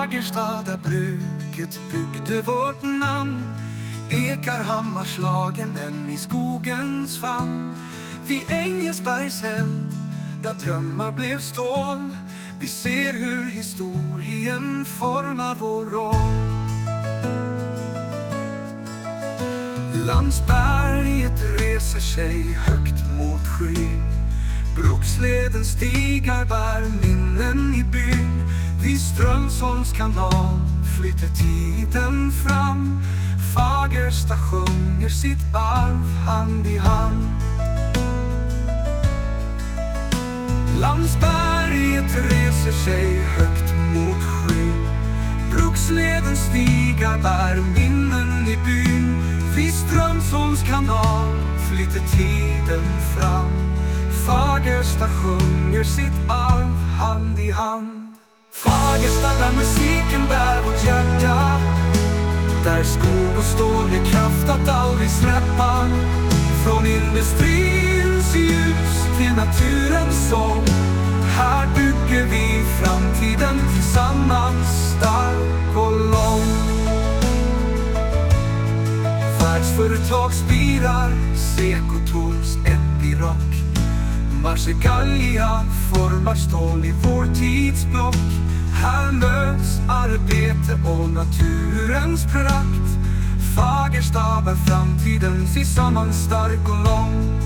Fagersta där bruket byggde vårt namn, ekar hammarslagen än i skogens famn. Vid Engelsbergs eld, där drömmar blev stål, vi ser hur historien formar vår roll. Landsberget reser sig högt mot skyn, Bruksleden stigar bär minnen i byn. Vid Strömsholms kanal flyter tiden fram, Fagersta sjunger sitt arv hand i hand. Landsberget reser sig högt mot skyn, Bruksleden stigar bär minnen i byn. Vid Strömsholms kanal flyter tiden fram, Fagersta sjunger sitt arv hand i hand. Fagersta där musiken bär vårt hjärta, där skog och stål är kraft att aldrig släppa. Från industrins ljus till naturens sång, här bygger vi framtiden tillsammans, stark och lång. Världsföretag spirar, Seko Tools, Epiroc, Marsegallia formar stål i vår tids block. Här möts arbete och naturens prakt, Fagersta bär framtiden tillsammans, stark och lång.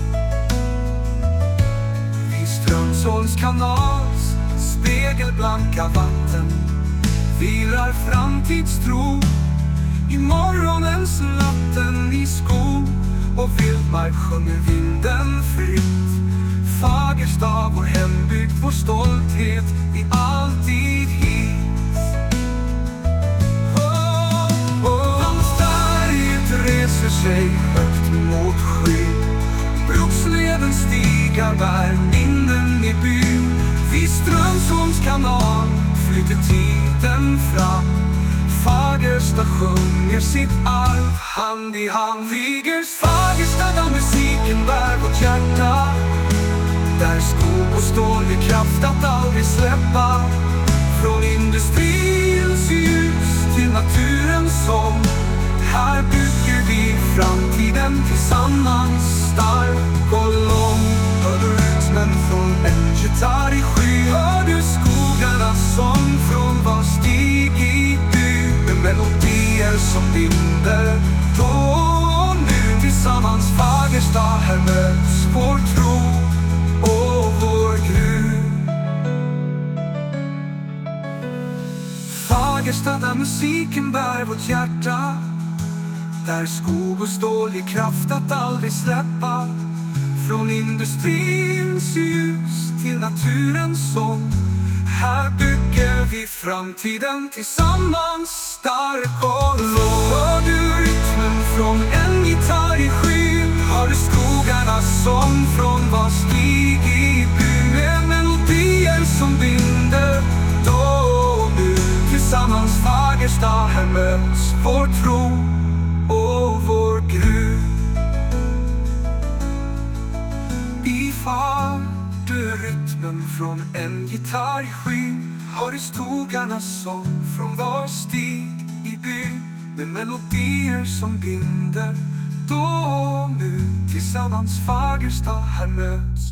Vid Strömsholms kanals spegelblanka vatten vilar framtidstro. I morgonens natten i skog och vildmark sjunger vinden fritt. Fagersta, vår hembygd, vår stolthet, vi alltid hit. Landsberget reser sig högt mot skyn, Bruksleden stigar bär minnen i byn. Vid Strömsholms kanal flyter tiden fram, Fagersta sjunger sitt arv hand i hand. Vigers Fagersta där musiken bär vårt hjärta, där skog och stål är kraft att aldrig släppa. Från industrins ljus till naturens sång, här bygger vi framtiden tillsammans, stark och lång. Hör du rytmen från en gitarr i sky, hör du skogarnas sång från var stig i by, med melodier som binder då och nu. Tillsammans Fagersta, här möts vår tro och vår Gud. Fagersta där musiken bär vårt hjärta, där skog och stål ger kraft att aldrig släppa. Från industrins ljus till naturens sång, här bygger vi framtiden tillsammans, stark och lång. Hör du rytmen från en gitarr i skyn, hör du skogarnas sång från var stig i by, med melodier som binder då och nu. Tillsammans Fagersta, här möts vår tro och vår Gud. Du rytmen från en gitarr i skyn, hör du skogarnas sång från var stig i by, med melodier som binder då och nu. Tillsammans Fagersta, här möts